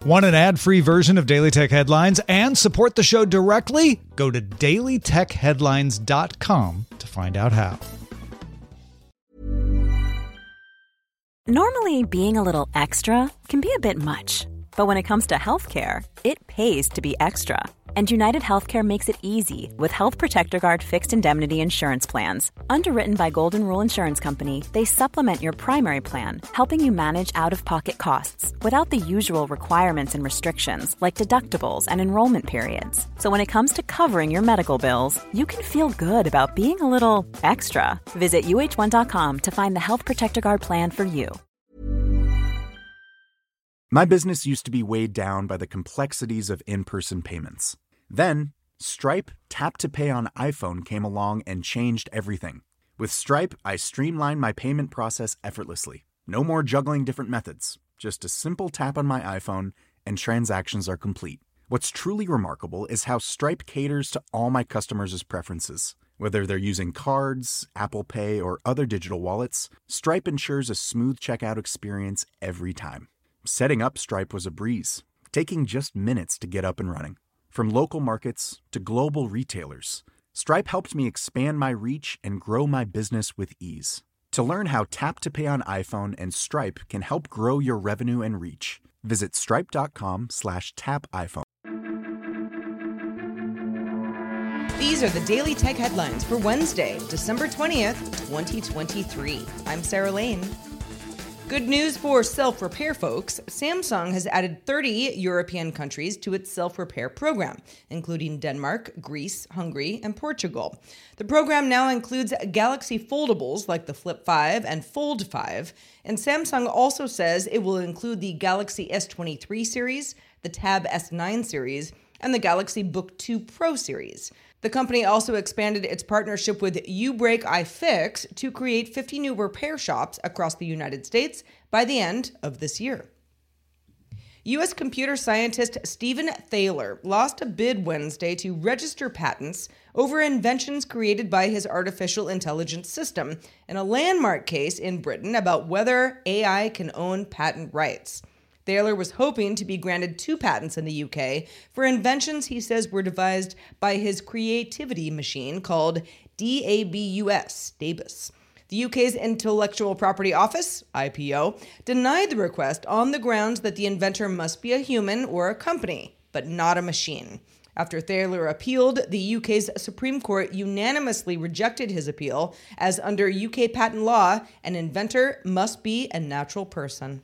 Want an ad-free version of Daily Tech Headlines and support the show directly? Go to dailytechheadlines.com to find out how. Normally, being a little extra can be a bit much. But when it comes to healthcare, it pays to be extra. And United Healthcare makes it easy with Health Protector Guard fixed indemnity insurance plans. Underwritten by Golden Rule Insurance Company, they supplement your primary plan, helping you manage out-of-pocket costs without the usual requirements and restrictions like deductibles and enrollment periods. So when it comes to covering your medical bills, you can feel good about being a little extra. Visit uh1.com to find the Health Protector Guard plan for you. My business used to be weighed down by the complexities of in-person payments. Then, Stripe Tap to Pay on iPhone came along and changed everything. With Stripe, I streamlined my payment process effortlessly. No more juggling different methods. Just a simple tap on my iPhone and transactions are complete. What's truly remarkable is how Stripe caters to all my customers' preferences. Whether they're using cards, Apple Pay, or other digital wallets, Stripe ensures a smooth checkout experience every time. Setting up Stripe was a breeze, taking just minutes to get up and running. From local markets to global retailers, Stripe helped me expand my reach and grow my business with ease. To learn how Tap to Pay on iPhone and Stripe can help grow your revenue and reach, visit stripe.com/tapiphone. These are the Daily Tech Headlines for Wednesday, December 20th, 2023. I'm Sarah Lane. Good news for self-repair folks. Samsung has added 30 European countries to its self-repair program, including Denmark, Greece, Hungary, and Portugal. The program now includes Galaxy foldables like the Flip 5 and Fold 5, and Samsung also says it will include the Galaxy S23 series, the Tab S9 series, and the Galaxy Book 2 Pro series. The company also expanded its partnership with U-Break iFix to create 50 new repair shops across the United States by the end of this year. U.S. computer scientist Stephen Thaler lost a bid Wednesday to register patents over inventions created by his artificial intelligence system in a landmark case in Britain about whether AI can own patent rights. Thaler was hoping to be granted 2 patents in the UK for inventions he says were devised by his creativity machine called DABUS. The UK's Intellectual Property Office, IPO, denied the request on the grounds that the inventor must be a human or a company, but not a machine. After Thaler appealed, the UK's Supreme Court unanimously rejected his appeal, as under UK patent law, an inventor must be a natural person.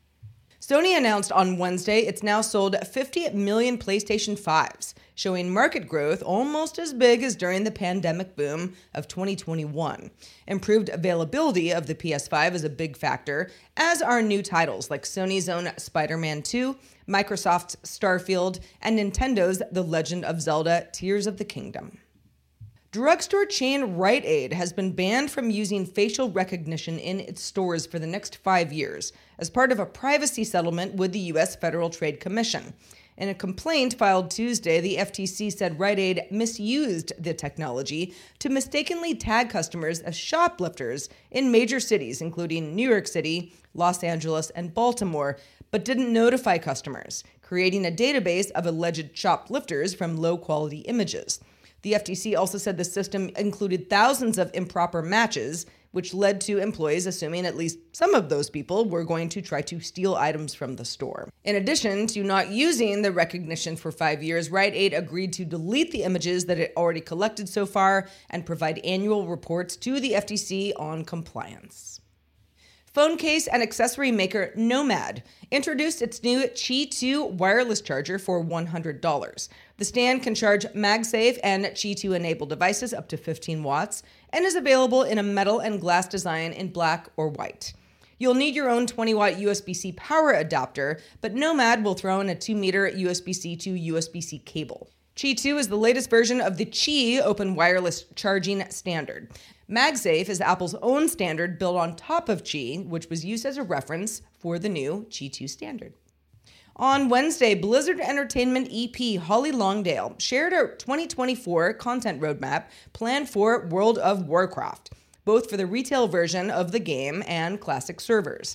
Sony announced on Wednesday it's now sold 50 million PlayStation 5s, showing market growth almost as big as during the pandemic boom of 2021. Improved availability of the PS5 is a big factor, as are new titles like Sony's own Spider-Man 2, Microsoft's Starfield, and Nintendo's The Legend of Zelda: Tears of the Kingdom. Drugstore chain Rite Aid has been banned from using facial recognition in its stores for the next 5 years as part of a privacy settlement with the U.S. Federal Trade Commission. In a complaint filed Tuesday, the FTC said Rite Aid misused the technology to mistakenly tag customers as shoplifters in major cities, including New York City, Los Angeles, and Baltimore, but didn't notify customers, creating a database of alleged shoplifters from low-quality images. The FTC also said the system included thousands of improper matches, which led to employees assuming at least some of those people were going to try to steal items from the store. In addition to not using the recognition for 5 years, Rite Aid agreed to delete the images that it already collected so far and provide annual reports to the FTC on compliance. Phone case and accessory maker Nomad introduced its new Qi 2 wireless charger for $100. The stand can charge MagSafe and Qi 2 enabled devices up to 15 watts and is available in a metal and glass design in black or white. You'll need your own 20-watt USB-C power adapter, but Nomad will throw in a 2-meter USB-C to USB-C cable. Qi 2 is the latest version of the Qi open wireless charging standard. MagSafe is Apple's own standard built on top of Qi, which was used as a reference for the new Qi 2 standard. On Wednesday, Blizzard Entertainment EP Holly Longdale shared a 2024 content roadmap planned for World of Warcraft, both for the retail version of the game and classic servers.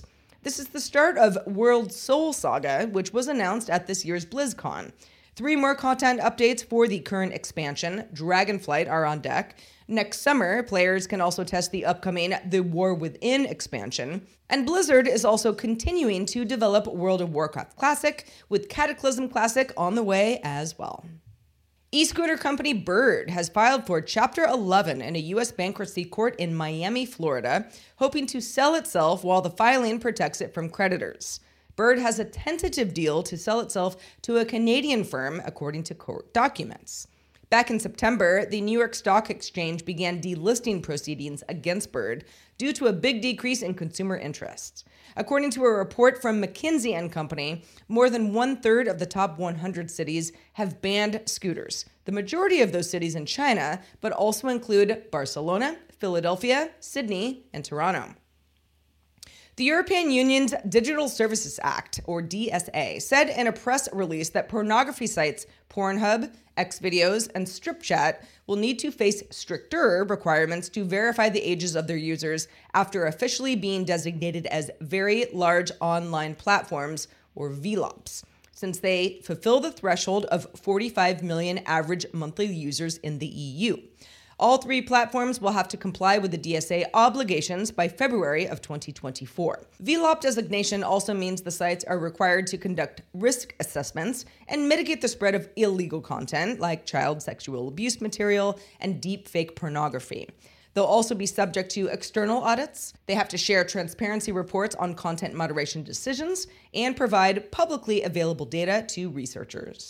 This is the start of World Soul Saga, which was announced at this year's BlizzCon. 3 more content updates for the current expansion, Dragonflight, are on deck. Next summer, players can also test the upcoming The War Within expansion. And Blizzard is also continuing to develop World of Warcraft Classic, with Cataclysm Classic on the way as well. E-scooter company Bird has filed for Chapter 11 in a U.S. bankruptcy court in Miami, Florida, hoping to sell itself while the filing protects it from creditors. Bird has a tentative deal to sell itself to a Canadian firm, according to court documents. Back in September, the New York Stock Exchange began delisting proceedings against Bird due to a big decrease in consumer interest. According to a report from McKinsey & Company, more than 1/3 of the top 100 cities have banned scooters. The majority of those cities in China, but also include Barcelona, Philadelphia, Sydney, and Toronto. The European Union's Digital Services Act, or DSA, said in a press release that pornography sites Pornhub, Xvideos, and StripChat will need to face stricter requirements to verify the ages of their users after officially being designated as very large online platforms, or VLOPs, since they fulfill the threshold of 45 million average monthly users in the EU. All 3 platforms will have to comply with the DSA obligations by February of 2024. VLOP designation also means the sites are required to conduct risk assessments and mitigate the spread of illegal content like child sexual abuse material and deepfake pornography. They'll also be subject to external audits. They have to share transparency reports on content moderation decisions and provide publicly available data to researchers.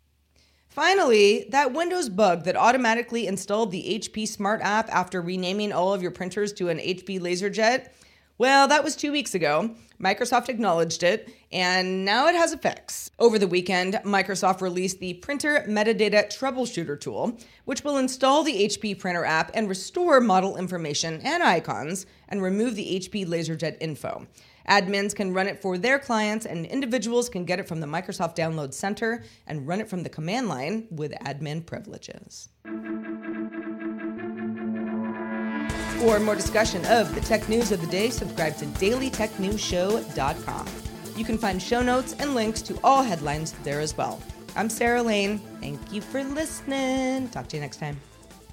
Finally, that Windows bug that automatically installed the HP Smart app after renaming all of your printers to an HP LaserJet, well, that was 2 weeks ago. Microsoft acknowledged it, and now it has a fix. Over the weekend, Microsoft released the Printer Metadata Troubleshooter tool, which will install the HP printer app and restore model information and icons and remove the HP LaserJet info. Admins can run it for their clients, and individuals can get it from the Microsoft Download Center and run it from the command line with admin privileges. For more discussion of the tech news of the day, subscribe to dailytechnewsshow.com. You can find show notes and links to all headlines there as well. I'm Sarah Lane. Thank you for listening. Talk to you next time.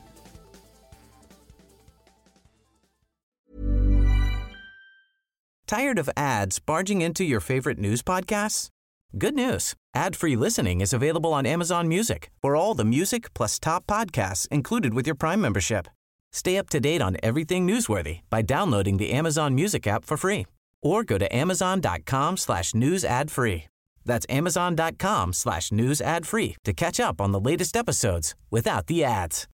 Tired of ads barging into your favorite news podcasts? Good news. Ad-free listening is available on Amazon Music for all the music plus top podcasts included with your Prime membership. Stay up to date on everything newsworthy by downloading the Amazon Music app for free or go to amazon.com/news ad free. That's amazon.com/news ad free to catch up on the latest episodes without the ads.